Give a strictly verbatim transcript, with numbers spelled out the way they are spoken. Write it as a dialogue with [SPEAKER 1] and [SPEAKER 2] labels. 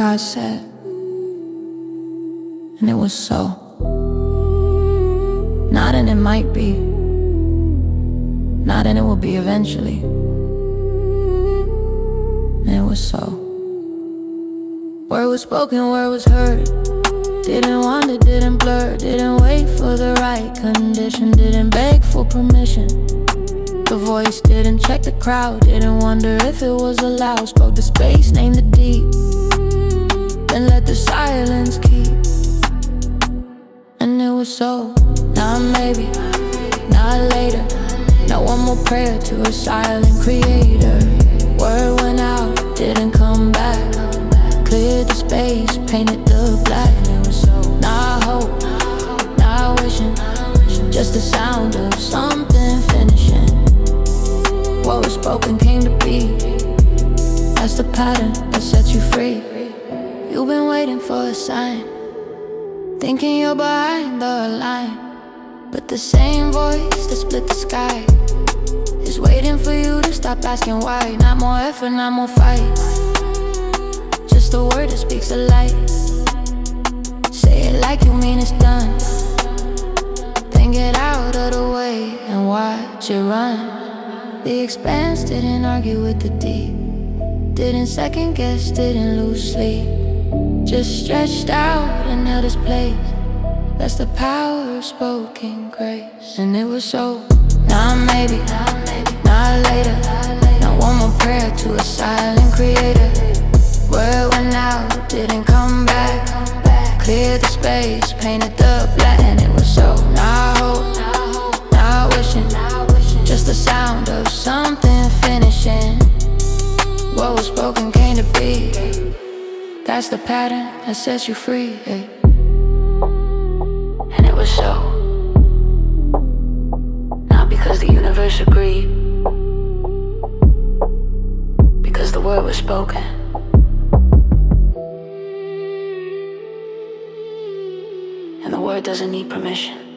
[SPEAKER 1] God said, and it was so. Not and it might be, not and it will be eventually. And it was so. Word was spoken, word was heard. Didn't wander, didn't blur, didn't wait for the right condition, didn't beg for permission. The voice didn't check the crowd, didn't wonder if it was allowed. Spoke to space, named the deep, then let the silence keep. And it was so. Not maybe, not later. Not one more prayer to a silent creator. Word went out, didn't come back. Cleared the space, painted the black. And it was so. Not hope, not wishing, just the sound of something finishing. What was spoken came to be. That's the pattern that sets you free. You've been waiting for a sign, thinking you're behind the line, but the same voice that split the sky is waiting for you to stop asking why. Not more effort, not more fight, just a word that speaks a light. Say it like you mean it's done, then get out of the way and watch it run. The expanse didn't argue with the deep, didn't second guess, didn't lose sleep, just stretched out and held its place. That's the power of spoken grace. And it was so. Not maybe, not later. Not one more prayer to a silent creator. Word went out, didn't come back. Cleared the space, painted the black. And it was so. Not hope, not wishing, just the sound of something finishing. What was spoken came to be. That's the pattern that sets you free, eh? And it was so. Not because the universe agreed, because the word was spoken. And the word doesn't need permission.